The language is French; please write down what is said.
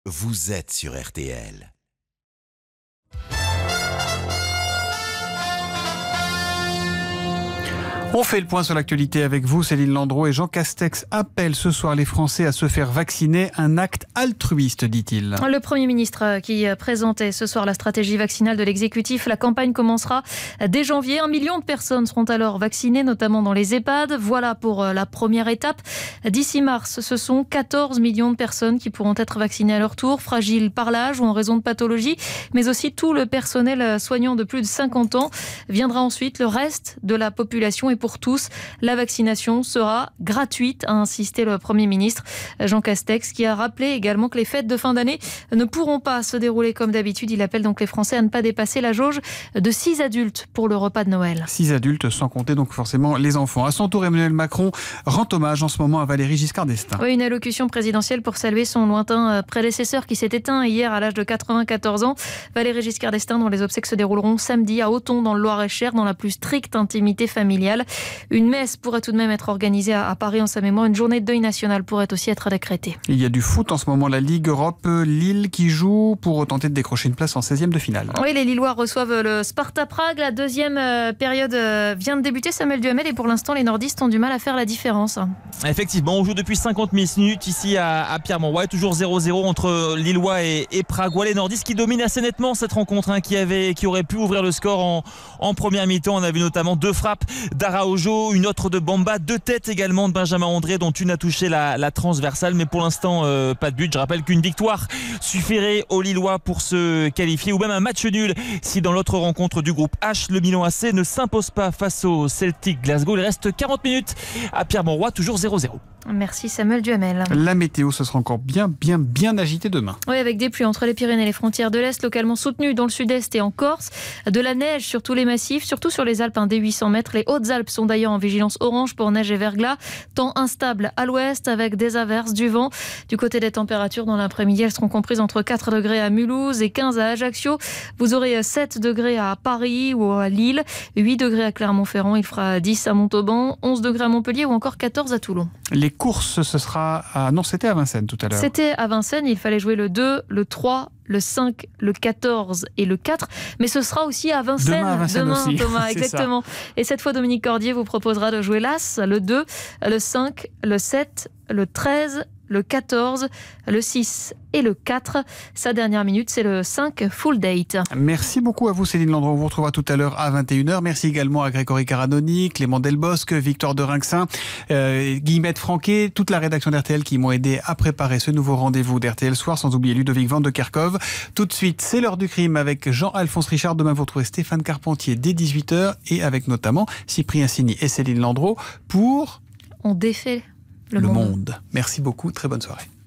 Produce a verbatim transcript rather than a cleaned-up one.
vous êtes sur R T L. On fait le point sur l'actualité avec vous, Céline Landreau, et Jean Castex appelle ce soir les Français à se faire vacciner, un acte altruiste, dit-il. Le Premier ministre qui présentait ce soir la stratégie vaccinale de l'exécutif. La campagne commencera dès janvier. Un million de personnes seront alors vaccinées, notamment dans les EHPAD. Voilà pour la première étape. D'ici mars, ce sont quatorze millions de personnes qui pourront être vaccinées à leur tour, fragiles par l'âge ou en raison de pathologie, mais aussi tout le personnel soignant de plus de cinquante ans. Viendra ensuite le reste de la population et pour tous, la vaccination sera gratuite, a insisté le Premier ministre Jean Castex, qui a rappelé également que les fêtes de fin d'année ne pourront pas se dérouler comme d'habitude. Il appelle donc les Français à ne pas dépasser la jauge de six adultes pour le repas de Noël. Six adultes, sans compter donc forcément les enfants. À son tour, Emmanuel Macron rend hommage en ce moment à Valéry Giscard d'Estaing. Oui, une allocution présidentielle pour saluer son lointain prédécesseur qui s'est éteint hier à l'âge de quatre-vingt-quatorze ans. Valéry Giscard d'Estaing, dont les obsèques se dérouleront samedi à Auton dans le Loir-et-Cher, dans la plus stricte intimité familiale. Une messe pourrait tout de même être organisée à Paris en sa mémoire. Une journée de deuil national pourrait aussi être décrétée. Il y a du foot en ce moment, la Ligue Europe. Lille qui joue pour tenter de décrocher une place en seizième de finale. Oui, les Lillois reçoivent le Sparta Prague. La deuxième période vient de débuter, Samuel Duhamel, et pour l'instant, les nordistes ont du mal à faire la différence. Effectivement, on joue depuis cinquante minutes ici à, à Pierre-Mauroy. Toujours zéro zéro entre Lillois et, et Pragois. Les nordistes qui dominent assez nettement cette rencontre, hein, qui, avait, qui aurait pu ouvrir le score en, en première mi-temps. On a vu notamment deux frappes d'Araujo, une autre de Bamba, deux têtes également de Benjamin André, dont une a touché la, la transversale, mais pour l'instant euh, pas de but. Je rappelle qu'une victoire suffirait aux Lillois pour se qualifier, ou même un match nul si dans l'autre rencontre du groupe H, le Milan A C ne s'impose pas face au Celtic Glasgow. Il reste quarante minutes à Pierre-Mauroy, toujours zéro zéro. Merci Samuel Duhamel. La météo, ce sera encore bien, bien, bien agité demain. Oui, avec des pluies entre les Pyrénées et les frontières de l'Est, localement soutenues dans le sud-est et en Corse. De la neige sur tous les massifs, surtout sur les Alpes, hein, dès huit cents mètres. Les Hautes-Alpes sont d'ailleurs en vigilance orange pour neige et verglas. Temps instable à l'ouest avec des averses, du vent. Du côté des températures, dans l'après-midi, elles seront comprises entre quatre degrés à Mulhouse et quinze à Ajaccio. Vous aurez sept degrés à Paris ou à Lille, huit degrés à Clermont-Ferrand. Il fera dix à Montauban, onze degrés à Montpellier ou encore quatorze à Toulon. Les courses, ce sera à... Non, c'était à Vincennes tout à l'heure. C'était à Vincennes, il fallait jouer le deux, le trois, le cinq, le quatorze et le quatre. Mais ce sera aussi à Vincennes. Demain à Vincennes Demain, aussi. Thomas, exactement. Et cette fois, Dominique Cordier vous proposera de jouer l'As, le deux, le cinq, le sept, le treize, le quatorze, le six et le quatre. Sa dernière minute, c'est le cinq full date. Merci beaucoup à vous, Céline Landreau. On vous retrouvera tout à l'heure à vingt et une heures. Merci également à Grégory Caranoni, Clément Delbosque, Victor de Rinxin, euh, Guillemette Franquet, toute la rédaction d'R T L qui m'ont aidé à préparer ce nouveau rendez-vous d'R T L Soir, sans oublier Ludovic Van de Kerkhove. Tout de suite, c'est l'heure du crime avec Jean-Alphonse Richard. Demain, vous retrouvez Stéphane Carpentier dès dix-huit heures et avec notamment Cyprien Signy et Céline Landreau pour... On défait le, le monde. monde. Merci beaucoup, très bonne soirée.